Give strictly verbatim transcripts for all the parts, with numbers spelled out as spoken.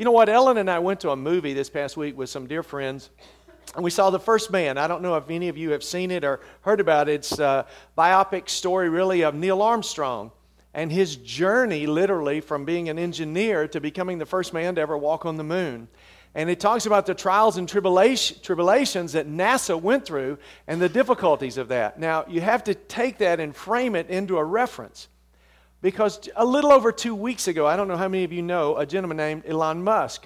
You know what? Ellen and I went to a movie this past week with some dear friends, and we saw The First Man. I don't know if any of you have seen it or heard about it. It's a biopic story, really, of Neil Armstrong and his journey, literally, from being an engineer to becoming the first man to ever walk on the moon. And it talks about the trials and tribulation, tribulations that NASA went through and the difficulties of that. Now, you have to take that and frame it into a reference. Because a little over two weeks ago, I don't know how many of you know a gentleman named Elon Musk,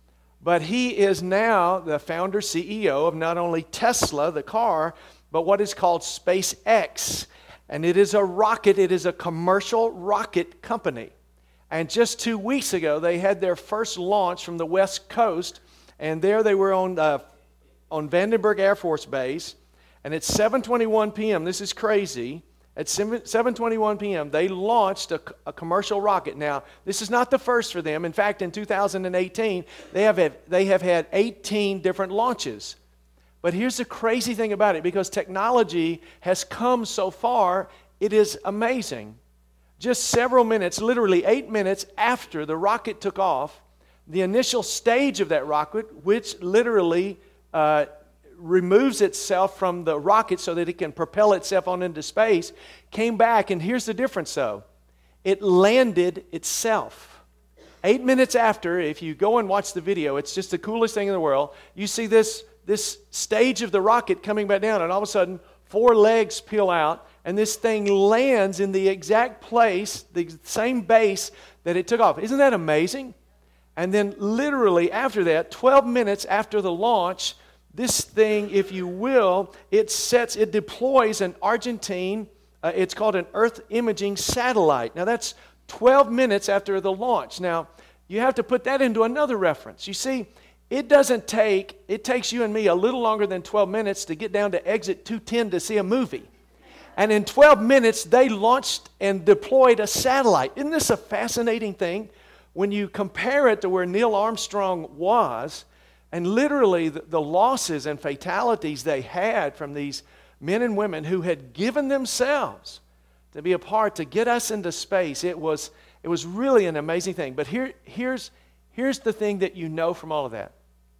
but he is now the founder, C E O of not only Tesla, the car, but what is called SpaceX. And it is a rocket, it is a commercial rocket company. And just two weeks ago, they had their first launch from the West Coast, and there they were on, uh, on Vandenberg Air Force Base, and at seven twenty-one p.m., this is crazy, at seven twenty-one p.m., they launched a, a commercial rocket. Now, this is not the first for them. In fact, in two thousand eighteen, they have, had, they have had eighteen different launches. But here's the crazy thing about it, because technology has come so far, it is amazing. Just several minutes, literally eight minutes after the rocket took off, the initial stage of that rocket, which literally uh, removes itself from the rocket so that it can propel itself on into space, came back, and here's the difference though. It landed itself. Eight minutes after, if you go and watch the video, it's just the coolest thing in the world. You see this, this stage of the rocket coming back down, and all of a sudden, four legs peel out, and this thing lands in the exact place, the same base that it took off. Isn't that amazing? And then literally after that, twelve minutes after the launch, this thing, if you will, it sets, it deploys an Argentine, uh, it's called an Earth imaging satellite. Now that's twelve minutes after the launch. Now, you have to put that into another reference. You see, it doesn't take, it takes you and me a little longer than twelve minutes to get down to exit two ten to see a movie. And in twelve minutes, they launched and deployed a satellite. Isn't this a fascinating thing? When you compare it to where Neil Armstrong was, and literally the, the losses and fatalities they had from these men and women who had given themselves to be a part, to get us into space, it was, it was really an amazing thing. But here, here's, here's the thing that you know from all of that.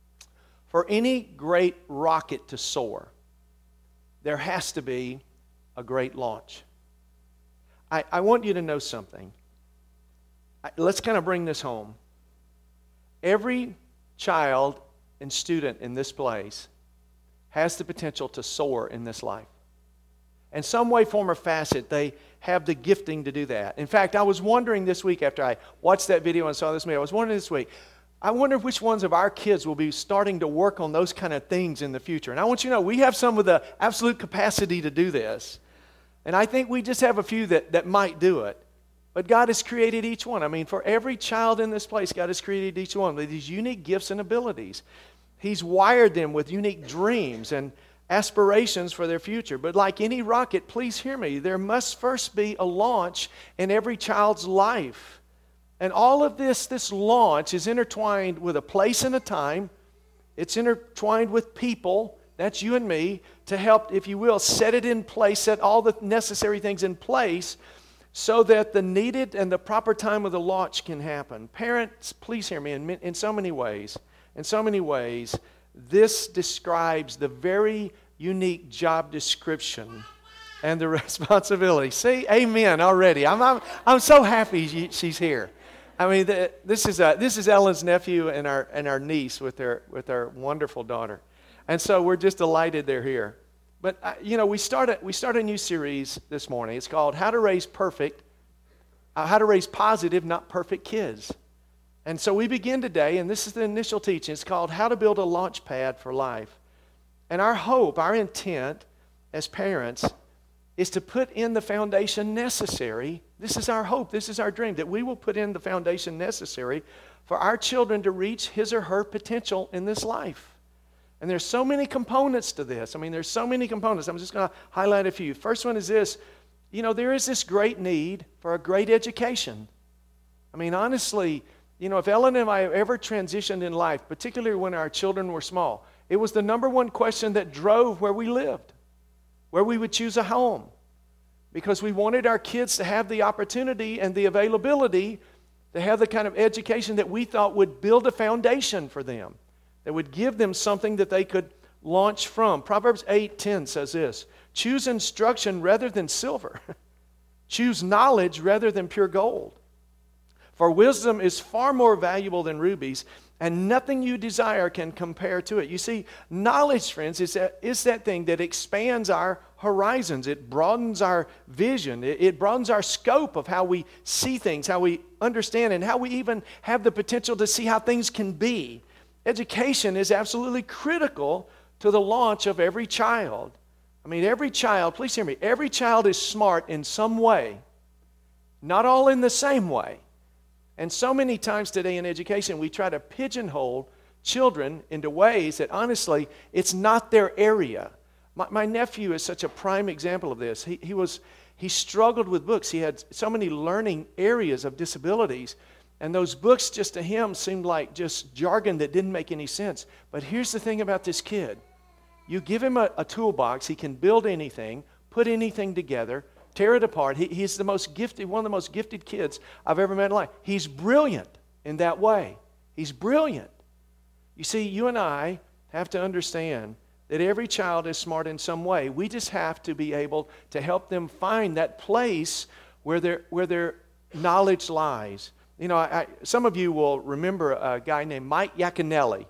For any great rocket to soar, there has to be a great launch. I, I want you to know something. I, let's kind of bring this home. Every child and student in this place has the potential to soar in this life. In some way, form, or facet, they have the gifting to do that. In fact, I was wondering this week after I watched that video and saw this movie, I was wondering this week, I wonder which ones of our kids will be starting to work on those kind of things in the future. And I want you to know, we have some of the absolute capacity to do this. And I think we just have a few that, that might do it. But God has created each one. I mean, for every child in this place, God has created each one with these unique gifts and abilities. He's wired them with unique dreams and aspirations for their future. But like any rocket, please hear me, there must first be a launch in every child's life. And all of this, this launch is intertwined with a place and a time. It's intertwined with people, that's you and me, to help, if you will, set it in place, set all the necessary things in place so that the needed and the proper time of the launch can happen. Parents, please hear me, in, in so many ways, in so many ways, this describes the very unique job description and the responsibility. See, amen already. I'm, I'm, I'm so happy she's here. I mean, the, this is a, this is Ellen's nephew and our and our niece with their with their wonderful daughter, and so we're just delighted they're here. But uh, you know, we started we started a new series this morning. It's called "How to Raise Perfect, uh, How to Raise Positive, Not Perfect Kids." And so we begin today, and this is the initial teaching. It's called "How to Build a Launch Pad for Life." And our hope, our intent as parents, is to put in the foundation necessary. This is our hope, this is our dream, that we will put in the foundation necessary for our children to reach his or her potential in this life. And there's so many components to this. I mean, there's so many components. I'm just going to highlight a few. First one is this. You know, there is this great need for a great education. I mean, honestly, you know, if Ellen and I ever transitioned in life, particularly when our children were small, it was the number one question that drove where we lived, where we would choose a home, because we wanted our kids to have the opportunity and the availability to have the kind of education that we thought would build a foundation for them, that would give them something that they could launch from. Proverbs eight ten says this, choose instruction rather than silver. Choose knowledge rather than pure gold. For wisdom is far more valuable than rubies, and nothing you desire can compare to it. You see, knowledge, friends, is that, is that thing that expands our horizons. It broadens our vision. It, it broadens our scope of how we see things, how we understand, and how we even have the potential to see how things can be. Education is absolutely critical to the launch of every child. I mean, every child, please hear me, every child is smart in some way, not all in the same way. And so many times today in education, we try to pigeonhole children into ways that, honestly, it's not their area. My, my nephew is such a prime example of this. He, he was he struggled with books. He had so many learning areas of disabilities, and those books just to him seemed like just jargon that didn't make any sense. But here's the thing about this kid. You give him a, a toolbox, he can build anything, put anything together, tear it apart. He, he's the most gifted, one of the most gifted kids I've ever met in life. He's brilliant in that way. He's brilliant. You see, you and I have to understand that every child is smart in some way. We just have to be able to help them find that place where their, where their knowledge lies. You know, I, some of you will remember a guy named Mike Yaconelli.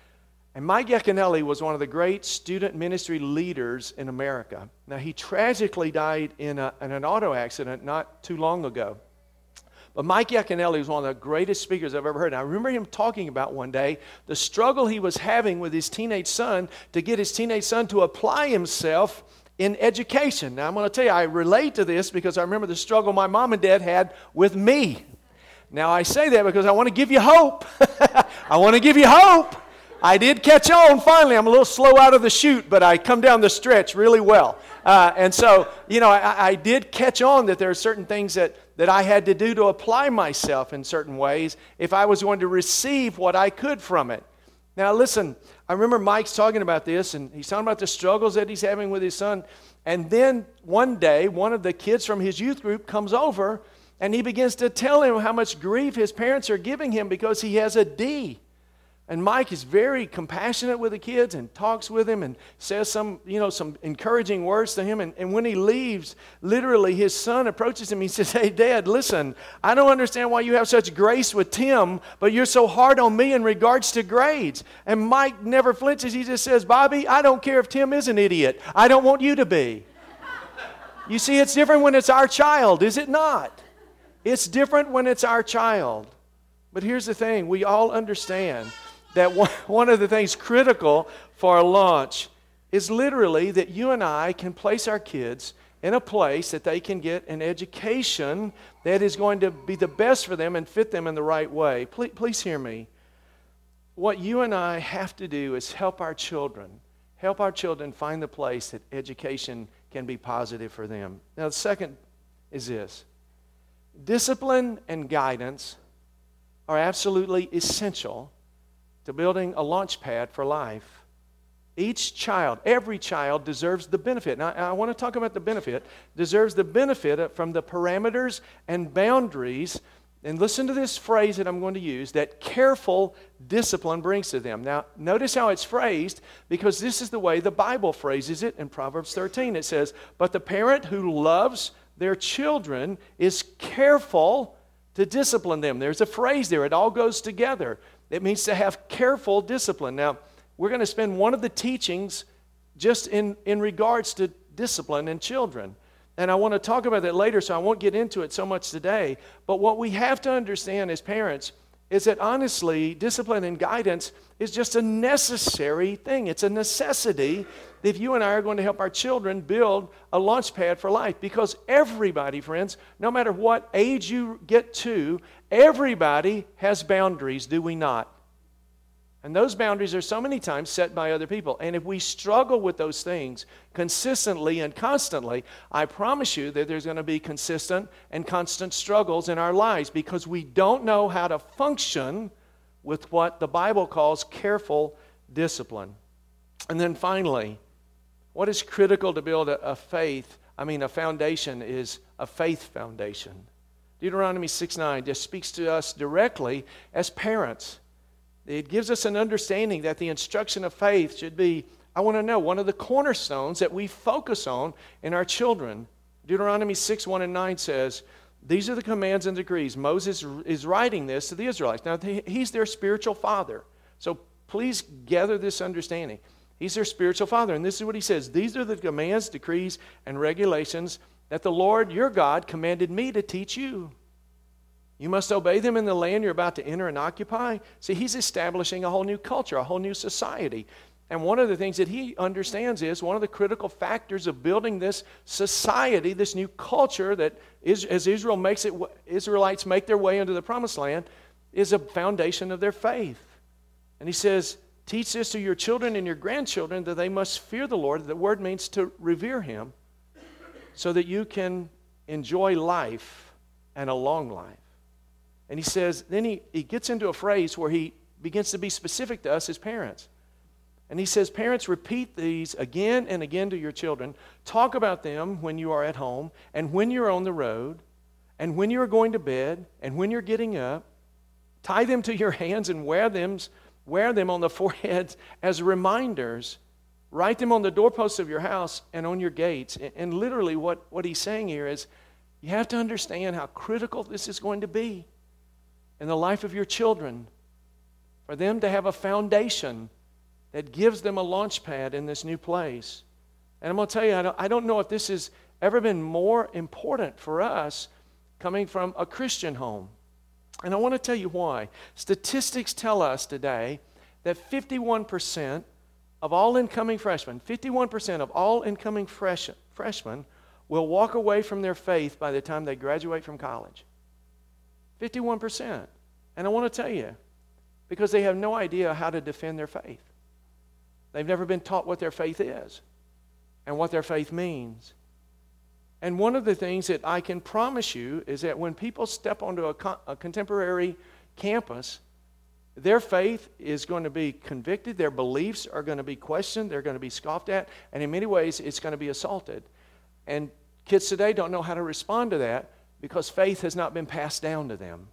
And Mike Yaconelli was one of the great student ministry leaders in America. Now, he tragically died in, a, in an auto accident not too long ago. But Mike Yaconelli was one of the greatest speakers I've ever heard. And I remember him talking about one day the struggle he was having with his teenage son to get his teenage son to apply himself in education. Now, I'm going to tell you, I relate to this because I remember the struggle my mom and dad had with me. Now, I say that because I want to give you hope. I want to give you hope. I did catch on finally. I'm a little slow out of the chute, but I come down the stretch really well. Uh, and so, you know, I, I did catch on that there are certain things that, that I had to do to apply myself in certain ways if I was going to receive what I could from it. Now, listen, I remember Mike's talking about this, and he's talking about the struggles that he's having with his son. And then one day, one of the kids from his youth group comes over, and he begins to tell him how much grief his parents are giving him because he has a D. And Mike is very compassionate with the kids and talks with him and says some, you know, some encouraging words to him. And, and when he leaves, literally his son approaches him. He says, hey, Dad, listen, I don't understand why you have such grace with Tim, but you're so hard on me in regards to grades. And Mike never flinches. He just says, Bobby, I don't care if Tim is an idiot. I don't want you to be. You see, it's different when it's our child, is it not? It's different when it's our child. But here's the thing. We all understand that one of the things critical for a launch is literally that you and I can place our kids in a place that they can get an education that is going to be the best for them and fit them in the right way. Please, please hear me. What you and I have to do is help our children, help our children find the place that education can be positive for them. Now, the second is this. Discipline and guidance are absolutely essential to building a launch pad for life. Each child, every child deserves the benefit. Now, I want to talk about the benefit. Deserves the benefit from the parameters and boundaries. And listen to this phrase that I'm going to use, that careful discipline brings to them. Now, notice how it's phrased, because this is the way the Bible phrases it in Proverbs thirteen. It says, but the parent who loves their children is careful to discipline them. There's a phrase there. It all goes together. It means to have careful discipline. Now, we're going to spend one of the teachings just in, in regards to discipline in children. And I want to talk about that later, so I won't get into it so much today. But what we have to understand as parents is that honestly, discipline and guidance is just a necessary thing. It's a necessity if you and I are going to help our children build a launch pad for life. Because everybody, friends, no matter what age you get to, everybody has boundaries, do we not? And those boundaries are so many times set by other people. And if we struggle with those things consistently and constantly, I promise you that there's going to be consistent and constant struggles in our lives because we don't know how to function with what the Bible calls careful discipline. And then finally, what is critical to build a, a faith, I mean a foundation, is a faith foundation. Deuteronomy six nine just speaks to us directly as parents. It gives us an understanding that the instruction of faith should be, I want to know, one of the cornerstones that we focus on in our children. Deuteronomy six one and nine says, these are the commands and decrees. Moses is writing this to the Israelites. Now, he's their spiritual father. So please gather this understanding. He's their spiritual father. And this is what he says. These are the commands, decrees, and regulations that the Lord your God commanded me to teach you. You must obey them in the land you're about to enter and occupy. See, he's establishing a whole new culture, a whole new society. And one of the things that he understands is one of the critical factors of building this society, this new culture that is, as Israel makes it, Israelites make their way into the promised land, is a foundation of their faith. And he says, teach this to your children and your grandchildren that they must fear the Lord. The word means to revere him, so that you can enjoy life and a long life. And he says, then he, he gets into a phrase where he begins to be specific to us as parents. And he says, parents, repeat these again and again to your children. Talk about them when you are at home and when you're on the road and when you're going to bed and when you're getting up. Tie them to your hands and wear them, wear them on the foreheads as reminders. Write them on the doorposts of your house and on your gates. And, and literally what, what he's saying here is you have to understand how critical this is going to be in the life of your children, for them to have a foundation that gives them a launch pad in this new place. And I'm going to tell you, I don't, I don't know if this has ever been more important for us coming from a Christian home. And I want to tell you why. Statistics tell us today that fifty-one percent of all incoming freshmen, fifty-one percent of all incoming fresh, freshmen will walk away from their faith by the time they graduate from college. fifty-one percent. And I want to tell you, because they have no idea how to defend their faith. They've never been taught what their faith is and what their faith means. And one of the things that I can promise you is that when people step onto a, co- a contemporary campus, their faith is going to be convicted, their beliefs are going to be questioned, they're going to be scoffed at, and in many ways it's going to be assaulted. And kids today don't know how to respond to that because faith has not been passed down to them.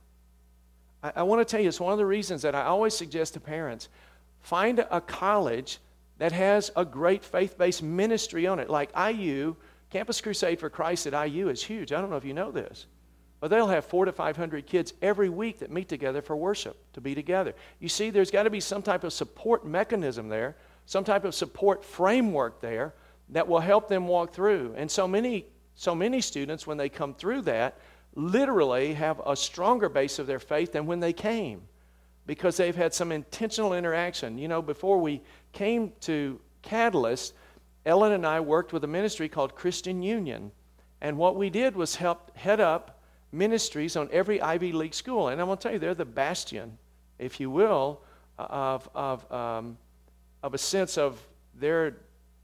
I, I want to tell you, it's one of the reasons that I always suggest to parents, find a college that has a great faith-based ministry on it. Like I U, Campus Crusade for Christ at I U is huge. I don't know if you know this. But they'll have four to five hundred kids every week that meet together for worship, to be together. You see, there's got to be some type of support mechanism there, some type of support framework there that will help them walk through. And so many, so many students, when they come through that, literally have a stronger base of their faith than when they came, because they've had some intentional interaction. You know, before we came to Catalyst, Ellen and I worked with a ministry called Christian Union. And what we did was help head up ministries on every Ivy League school. And I'm going to tell you, they're the bastion, if you will, of, of, um, of a sense of their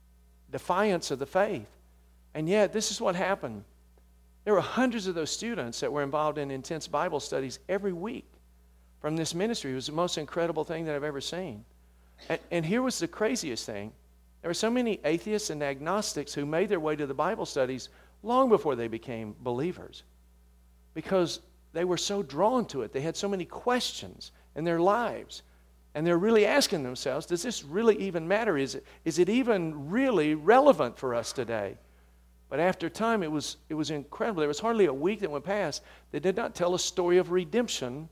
defiance of the faith. And yet, this is what happened. There were hundreds of those students that were involved in intense Bible studies every week from this ministry. It was the most incredible thing that I've ever seen. And, and here was the craziest thing. There were so many atheists and agnostics who made their way to the Bible studies long before they became believers, because they were so drawn to it. They had so many questions in their lives. And they're really asking themselves, does this really even matter? Is it, is it even really relevant for us today? But after time, it was, it was incredible. There was hardly a week that went past that did not tell a story of redemption,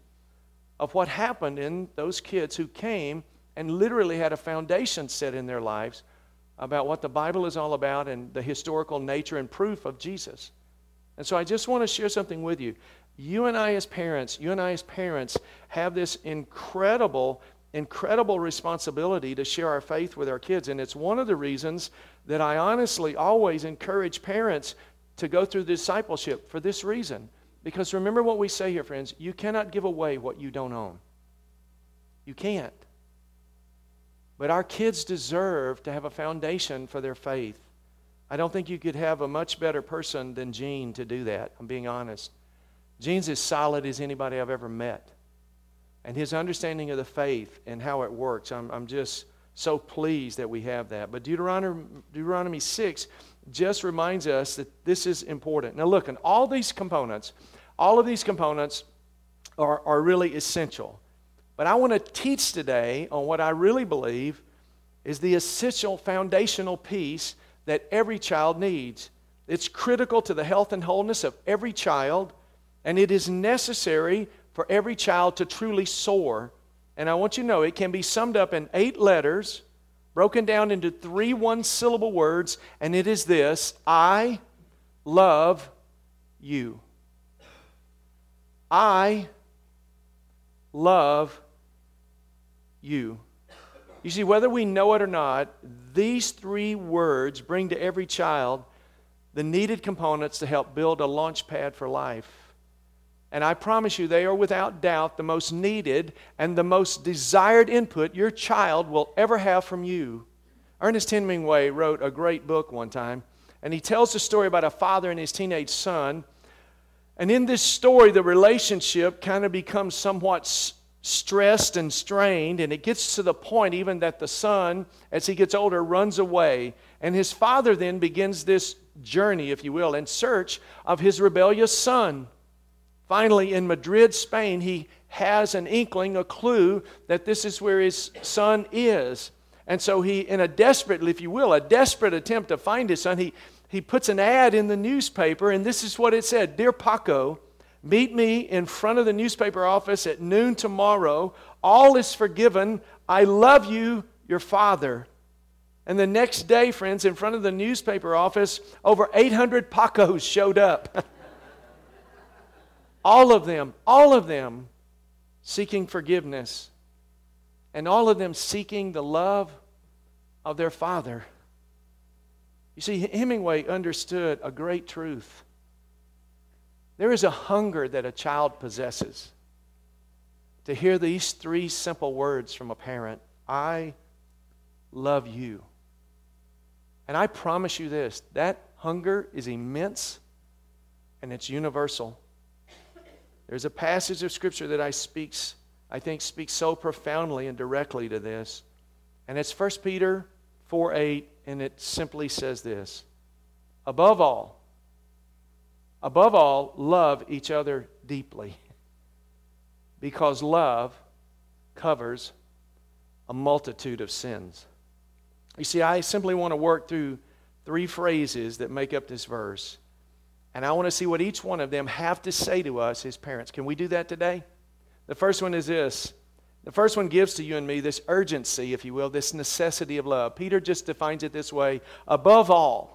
of what happened in those kids who came and literally had a foundation set in their lives about what the Bible is all about and the historical nature and proof of Jesus. And so I just want to share something with you. You and I as parents, you and I as parents have this incredible, incredible responsibility to share our faith with our kids. And it's one of the reasons that I honestly always encourage parents to go through discipleship for this reason. Because remember what we say here, friends, you cannot give away what you don't own. You can't. But our kids deserve to have a foundation for their faith. I don't think you could have a much better person than Gene to do that, I'm being honest. Gene's as solid as anybody I've ever met. And his understanding of the faith and how it works, I'm, I'm just so pleased that we have that. But Deuteronomy, Deuteronomy six just reminds us that this is important. Now look, in all these components, All of these components are, are really essential. But I want to teach today on what I really believe is the essential foundational piece that every child needs. It's critical to the health and wholeness of every child, and it is necessary for every child to truly soar. And I want you to know it can be summed up in eight letters, broken down into three one-syllable words, and it is this: I love you. I love you. You see, whether we know it or not, these three words bring to every child the needed components to help build a launch pad for life. And I promise you, they are without doubt the most needed and the most desired input your child will ever have from you. Ernest Hemingway wrote a great book one time, and he tells the story about a father and his teenage son. And in this story, the relationship kind of becomes somewhat s- stressed and strained, and it gets to the point even that the son, as he gets older, runs away. And his father then begins this journey, if you will, in search of his rebellious son. Finally, in Madrid, Spain, he has an inkling, a clue, that this is where his son is. And so he, in a desperate, if you will, a desperate attempt to find his son, he, he puts an ad in the newspaper, and this is what it said: Dear Paco, meet me in front of the newspaper office at noon tomorrow. All is forgiven. I love you, your father. And the next day, friends, in front of the newspaper office, over eight hundred Pacos showed up. All of them, all of them seeking forgiveness. And all of them seeking the love of their father. You see, Hemingway understood a great truth. There is a hunger that a child possesses to hear these three simple words from a parent: I love you. And I promise you this, that hunger is immense and it's universal. There's a passage of Scripture that I speaks, I think speaks so profoundly and directly to this. And it's First Peter four eight, and it simply says this: Above all, above all, love each other deeply, because love covers a multitude of sins. You see, I simply want to work through three phrases that make up this verse. And I want to see what each one of them have to say to us as parents. Can we do that today? The first one is this. The first one gives to you and me this urgency, if you will, this necessity of love. Peter just defines it this way: above all,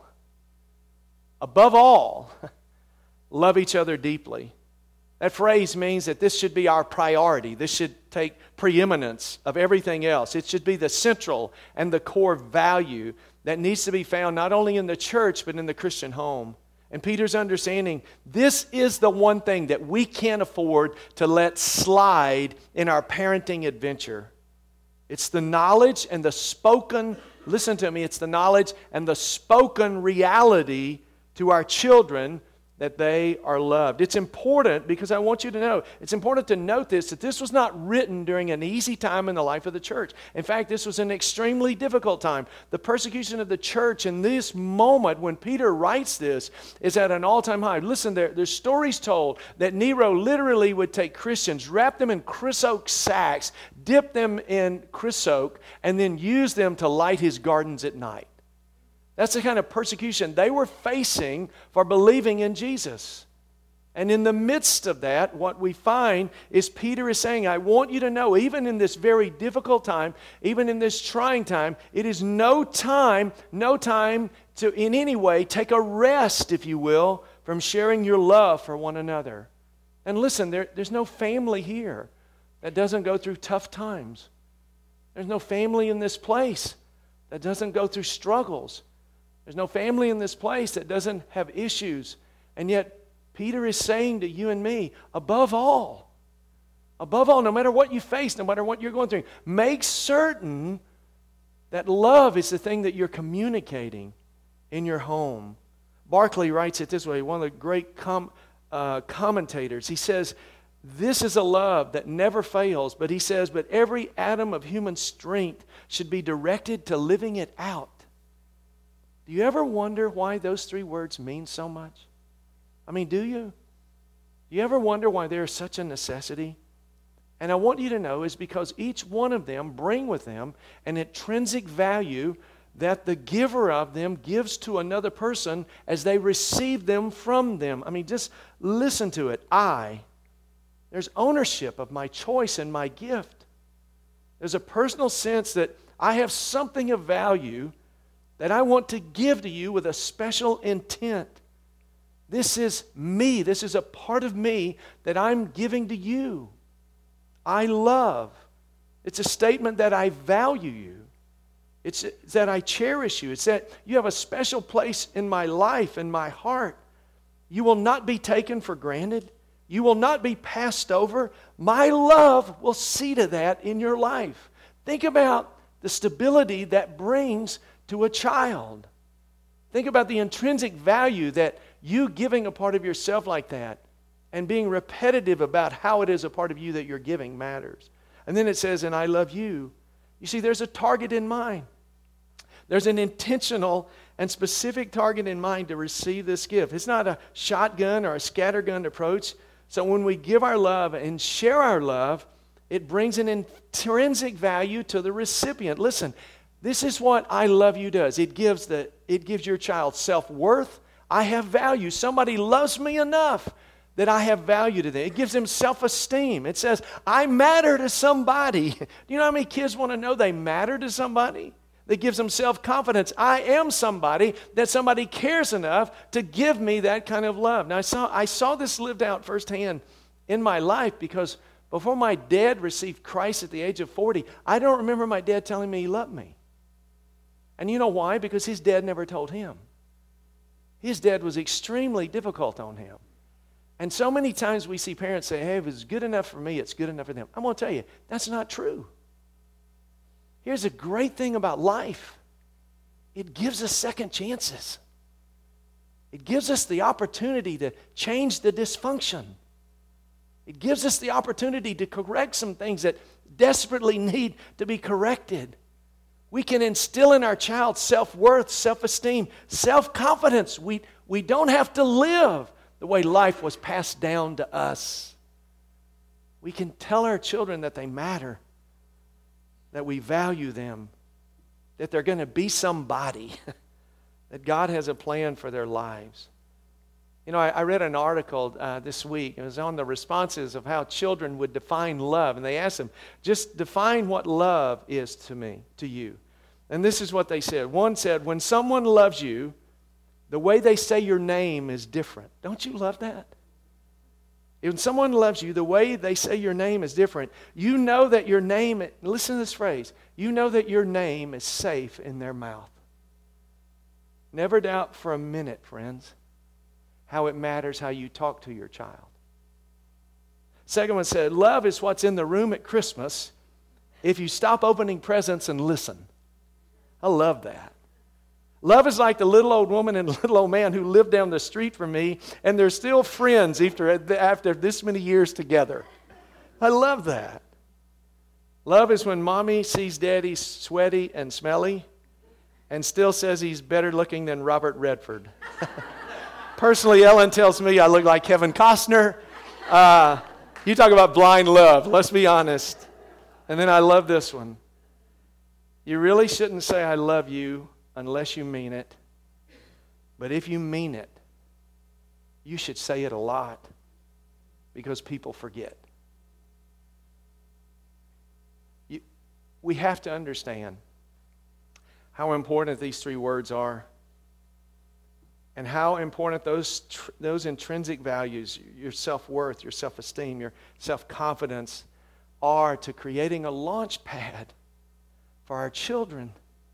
above all, love each other deeply. That phrase means that this should be our priority. This should take preeminence of everything else. It should be the central and the core value that needs to be found not only in the church but in the Christian home. And Peter's understanding, this is the one thing that we can't afford to let slide in our parenting adventure. It's the knowledge and the spoken, listen to me, it's the knowledge and the spoken reality to our children that they are loved. It's important, because I want you to know, it's important to note this, that this was not written during an easy time in the life of the church. In fact, this was an extremely difficult time. The persecution of the church in this moment when Peter writes this is at an all-time high. Listen, there, there's stories told that Nero literally would take Christians, wrap them in chrysoke sacks, dip them in chrysoke, and then use them to light his gardens at night. That's the kind of persecution they were facing for believing in Jesus. And in the midst of that, what we find is Peter is saying, I want you to know, even in this very difficult time, even in this trying time, it is no time, no time to in any way take a rest, if you will, from sharing your love for one another. And listen, there, there's no family here that doesn't go through tough times. There's no family in this place that doesn't go through struggles. There's no family in this place that doesn't have issues. And yet, Peter is saying to you and me, above all, above all, no matter what you face, no matter what you're going through, make certain that love is the thing that you're communicating in your home. Barclay writes it this way, one of the great com- uh, commentators. He says, this is a love that never fails, but he says, but every atom of human strength should be directed to living it out. Do you ever wonder why those three words mean so much? I mean, do you? Do you ever wonder why there is such a necessity? And I want you to know is because each one of them bring with them an intrinsic value that the giver of them gives to another person as they receive them from them. I mean, just listen to it. I, there's ownership of my choice and my gift. There's a personal sense that I have something of value that I want to give to you with a special intent. This is me. This is a part of me that I'm giving to you. I love. It's a statement that I value you. It's that I cherish you. It's that you have a special place in my life, in my heart. You will not be taken for granted. You will not be passed over. My love will see to that in your life. Think about the stability that brings to a child. Think about the intrinsic value that you giving a part of yourself like that and being repetitive about how it is a part of you that you're giving matters. And then it says, and I love you. You see, there's a target in mind. There's an intentional and specific target in mind to receive this gift. It's not a shotgun or a scattergun approach. So when we give our love and share our love, it brings an intrinsic value to the recipient. Listen, this is what I love you does. It gives the it gives your child self-worth. I have value. Somebody loves me enough that I have value to them. It gives them self-esteem. It says, I matter to somebody. Do you know how many kids want to know they matter to somebody? That gives them self-confidence. I am somebody that somebody cares enough to give me that kind of love. Now, I saw, I saw this lived out firsthand in my life because before my dad received Christ at the age of forty, I don't remember my dad telling me he loved me. And you know why? Because his dad never told him. His dad was extremely difficult on him. And so many times we see parents say, hey, if it's good enough for me, it's good enough for them. I'm going to tell you, that's not true. Here's a great thing about life. It gives us second chances. It gives us the opportunity to change the dysfunction. It gives us the opportunity to correct some things that desperately need to be corrected. We can instill in our child self-worth, self-esteem, self-confidence. We, we don't have to live the way life was passed down to us. We can tell our children that they matter, that we value them, that they're going to be somebody, that God has a plan for their lives. You know, I, I read an article uh, this week. It was on the responses of how children would define love. And they asked them, just define what love is to me, to you. And this is what they said. One said, when someone loves you, the way they say your name is different. Don't you love that? When someone loves you, the way they say your name is different. You know that your name, listen to this phrase, you know that your name is safe in their mouth. Never doubt for a minute, friends, how it matters how you talk to your child. Second one said, love is what's in the room at Christmas if you stop opening presents and listen. I love that. Love is like the little old woman and little old man who lived down the street from me, and they're still friends after, after this many years together. I love that. Love is when mommy sees daddy sweaty and smelly and still says he's better looking than Robert Redford. Personally, Ellen tells me I look like Kevin Costner. Uh, you talk about blind love, let's be honest. And then I love this one. You really shouldn't say I love you unless you mean it. But if you mean it, you should say it a lot because people forget. You, we have to understand how important these three words are and how important those, tr- those intrinsic values, your self-worth, your self-esteem, your self-confidence, are to creating a launch pad for our children.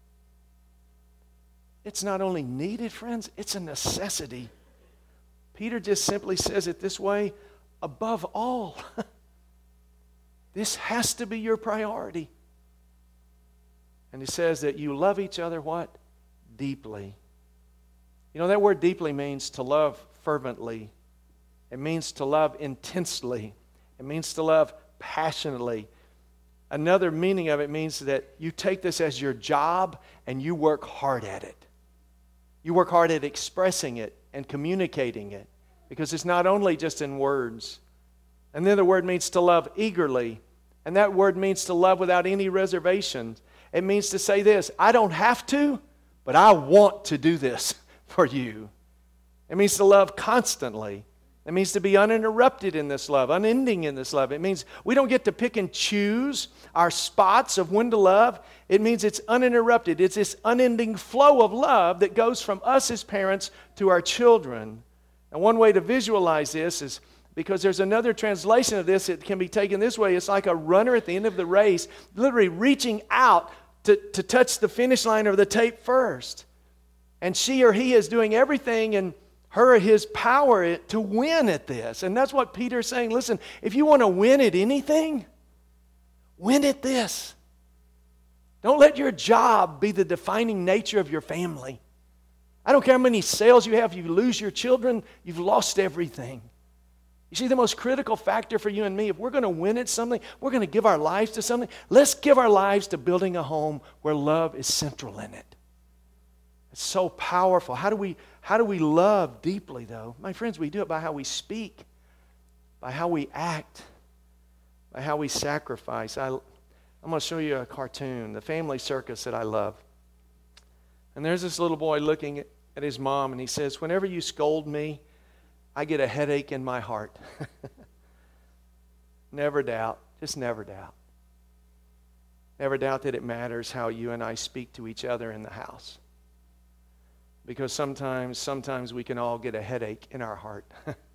It's not only needed, friends, it's a necessity. Peter just simply says it this way, above all. This has to be your priority. And he says that you love each other, what? Deeply. You know, that word deeply means to love fervently. It means to love intensely. It means to love passionately. Another meaning of it means that you take this as your job and you work hard at it. You work hard at expressing it and communicating it. because it's not only just in words. And then the word means to love eagerly. And that word means to love without any reservations. It means to say this, I don't have to, but I want to do this for you. It means to love constantly. It means to be uninterrupted in this love, unending in this love. It means we don't get to pick and choose our spots of when to love. It means it's uninterrupted. It's this unending flow of love that goes from us as parents to our children. And one way to visualize this is because there's another translation of this that can be taken this way. It's like a runner at the end of the race, literally reaching out to, to touch the finish line of the tape first. And she or he is doing everything in her or his power to win at this. And that's what Peter's saying. Listen, if you want to win at anything, win at this. Don't let your job be the defining nature of your family. I don't care how many sales you have. If you lose your children, you've lost everything. You see, the most critical factor for you and me, if we're going to win at something, we're going to give our lives to something, let's give our lives to building a home where love is central in it. It's so powerful. How do we, how do we love deeply, though? My friends, we do it by how we speak, by how we act, by how we sacrifice. I, I'm going to show you a cartoon, the Family Circus that I love. And there's this little boy looking at, at his mom, and he says, whenever you scold me, I get a headache in my heart. Never doubt, just never doubt. Never doubt that it matters how you and I speak to each other in the house. Because sometimes, sometimes we can all get a headache in our heart.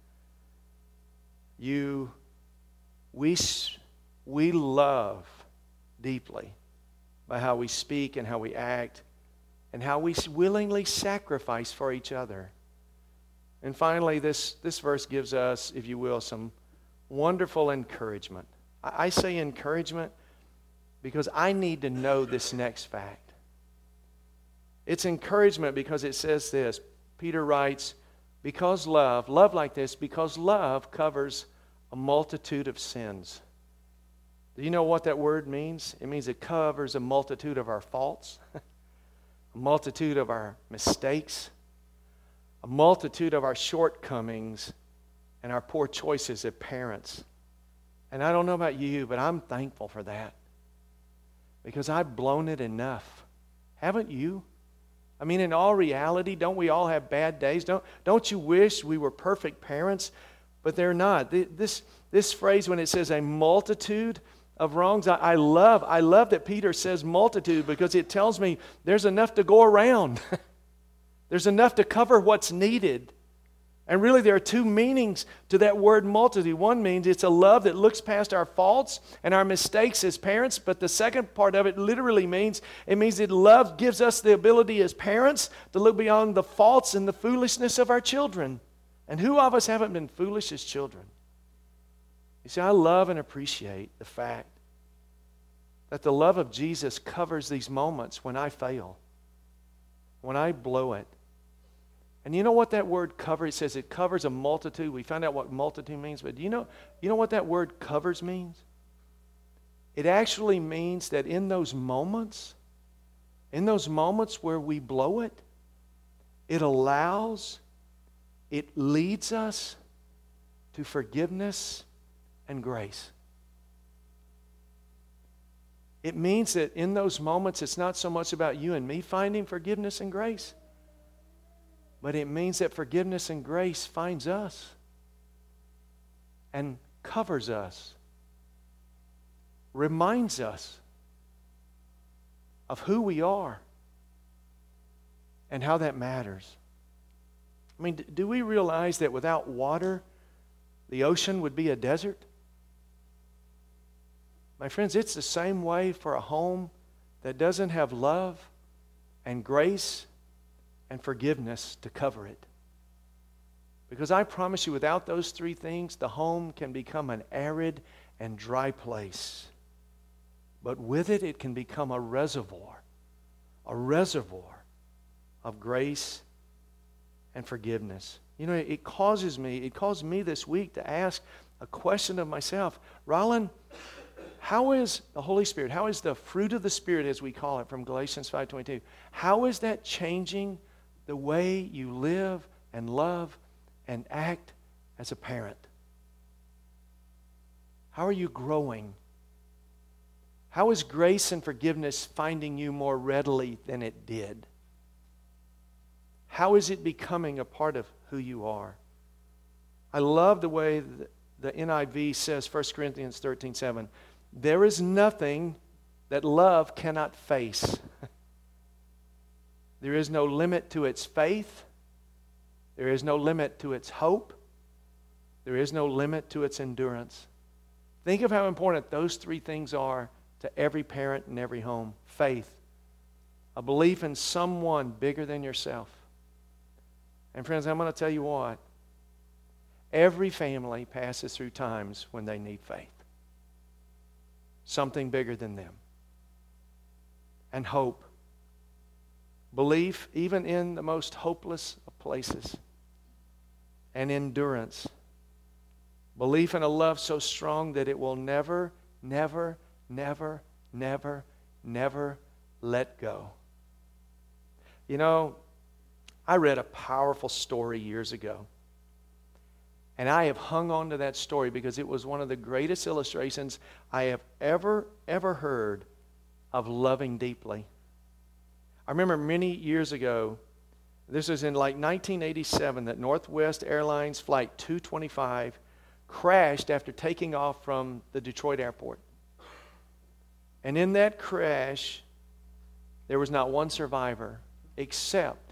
you, we, we love deeply by how we speak and how we act and how we willingly sacrifice for each other. And finally, this, this verse gives us, if you will, some wonderful encouragement. I, I say encouragement because I need to know this next fact. It's encouragement because it says this. Peter writes, because love, love like this, because love covers a multitude of sins. Do you know what that word means? It means it covers a multitude of our faults, a multitude of our mistakes, a multitude of our shortcomings, and our poor choices as parents. And I don't know about you, but I'm thankful for that. Because I've blown it enough. Haven't you? I mean, in all reality, don't we all have bad days? Don't, don't you wish we were perfect parents? But they're not. This, this phrase, when it says a multitude of wrongs, I, I love, I love that Peter says multitude because it tells me there's enough to go around. There's enough to cover what's needed. And really there are two meanings to that word multitude. One means it's a love that looks past our faults and our mistakes as parents. But the second part of it literally means, it means that love gives us the ability as parents to look beyond the faults and the foolishness of our children. And who of us haven't been foolish as children? You see, I love and appreciate the fact that the love of Jesus covers these moments when I fail, when I blow it. And you know what that word cover, it says it covers a multitude. We found out what multitude means, but do you know, you know what that word covers means? It actually means that in those moments, in those moments where we blow it, it allows, it leads us to forgiveness and grace. It means that in those moments, it's not so much about you and me finding forgiveness and grace, but it means that forgiveness and grace finds us and covers us, reminds us of who we are and how that matters. I mean, do we realize that without water, the ocean would be a desert? My friends, it's the same way for a home that doesn't have love and grace and forgiveness to cover it. Because I promise you, without those three things, the home can become an arid and dry place. But with it, it can become a reservoir, a reservoir of grace and forgiveness. You know, it causes me, it caused me this week to ask a question of myself. Roland, how is the Holy Spirit, how is the fruit of the Spirit, as we call it from Galatians five twenty-two, how is that changing the way you live and love and act as a parent? How are you growing? How is grace and forgiveness finding you more readily than it did? How is it becoming a part of who you are? I love the way the N I V says, First Corinthians thirteen seven, there is nothing that love cannot face. There is no limit to its faith. There is no limit to its hope. There is no limit to its endurance. Think of how important those three things are to every parent in every home. Faith, a belief in someone bigger than yourself. And friends, I'm going to tell you what. Every family passes through times when they need faith. Something bigger than them. And hope. Belief even in the most hopeless of places. And endurance. Belief in a love so strong that it will never, never, never, never, never let go. You know, I read a powerful story years ago. And I have hung on to that story because it was one of the greatest illustrations I have ever, ever heard of loving deeply. I remember many years ago, this was in like nineteen eighty-seven, that Northwest Airlines Flight two twenty-five crashed after taking off from the Detroit airport. And in that crash, there was not one survivor except,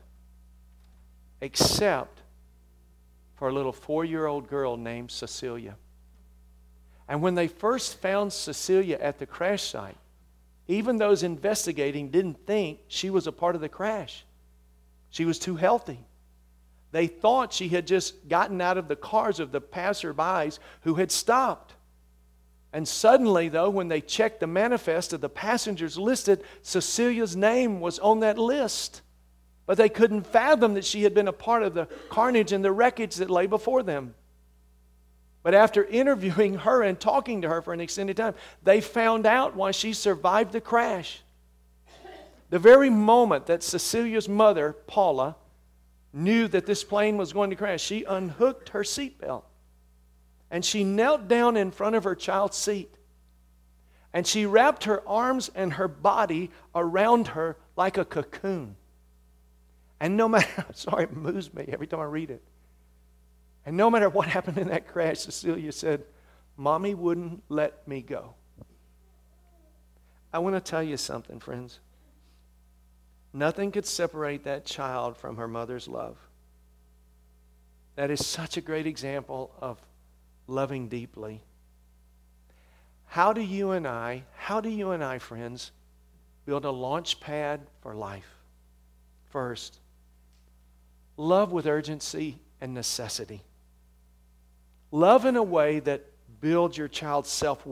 except for a little four-year-old girl named Cecilia. And when they first found Cecilia at the crash site, even those investigating didn't think she was a part of the crash. She was too healthy. They thought she had just gotten out of the cars of the passerbys who had stopped. And suddenly, though, when they checked the manifest of the passengers listed, Cecilia's name was on that list. But they couldn't fathom that she had been a part of the carnage and the wreckage that lay before them. But after interviewing her and talking to her for an extended time, they found out why she survived the crash. The very moment that Cecilia's mother, Paula, knew that this plane was going to crash, she unhooked her seatbelt. And she knelt down in front of her child's seat. And she wrapped her arms and her body around her like a cocoon. And no matter, sorry, it moves me every time I read it. And no matter what happened in that crash, Cecilia said, Mommy wouldn't let me go. I want to tell you something, friends. Nothing could separate that child from her mother's love. That is such a great example of loving deeply. How do you and I, how do you and I, friends, build a launch pad for life? First, love with urgency and necessity. Love in a way that builds your child's self-worth.